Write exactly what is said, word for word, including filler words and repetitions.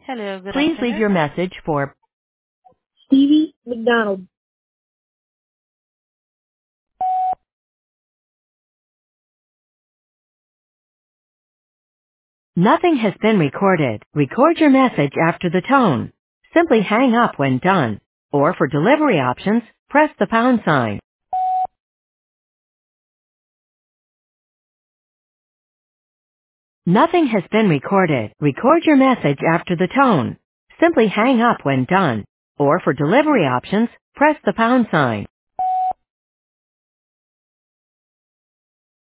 Hello, good Please leave afternoon. your message for Stevie McDonald. Nothing has been recorded. Record your message after the tone. Simply hang up when done. Or for delivery options, press the pound sign. Nothing has been recorded. Record your message after the tone. Simply hang up when done. Or for delivery options, press the pound sign.